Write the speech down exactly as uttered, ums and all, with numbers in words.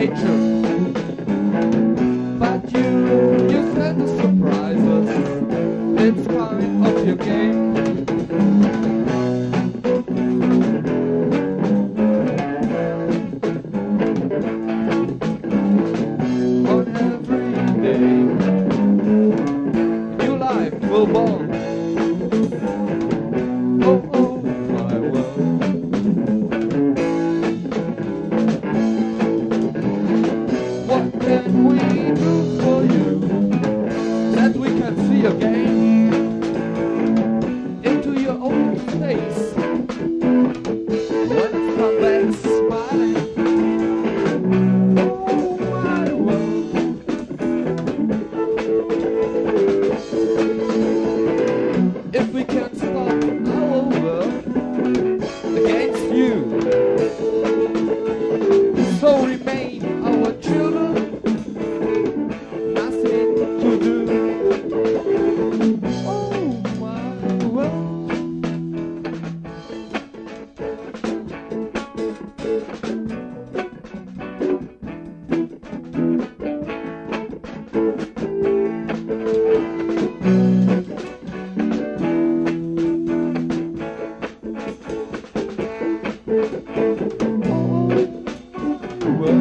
nature. But you, you said the surprises. It's kind of your game. On every day, new life will born. Oh, oh, my world. What can we do for you that we can see again into your own face? When it's come back smiling. Oh, my world. If we can stop our world against you, so remain our children, nothing to do. Oh, my world. Oh, well.